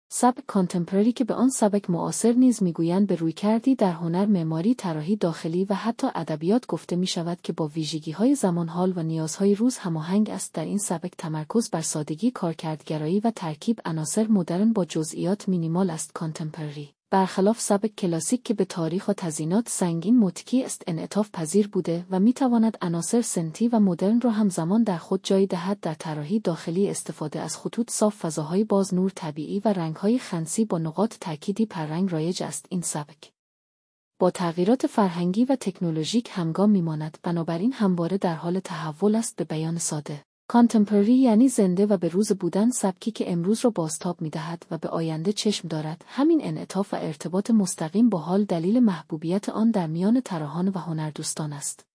سبک کانتمپرری که به آن سبک معاصر نیز میگویند به رویکردی در هنر، معماری، طراحی داخلی و حتی ادبیات گفته میشود که با ویژگی‌های زمان حال و نیازهای روز هماهنگ است. در این سبک تمرکز بر سادگی، کارکردگرایی و ترکیب عناصر مدرن با جزئیات مینیمال است. کانتمپرری برخلاف سبک کلاسیک که به تاریخ و تزیینات سنگین متکی است، انعطاف پذیر بوده و میتواند عناصر سنتی و مدرن را همزمان در خود جای دهد. در طراحی داخلی استفاده از خطوط صاف، فضاهای باز، نور طبیعی و رنگ‌های خنثی با نقاط تأکیدی پررنگ رایج است. این سبک با تغییرات فرهنگی و تکنولوژیک همگام میماند، بنابراین همواره در حال تحول است. به بیان ساده، کانتمپرری یعنی زنده و به روز بودن، سبکی که امروز را بازتاب می‌دهد و به آینده چشم دارد. همین انعطاف و ارتباط مستقیم با حال دلیل محبوبیت آن در میان طراحان و هنردوستان است.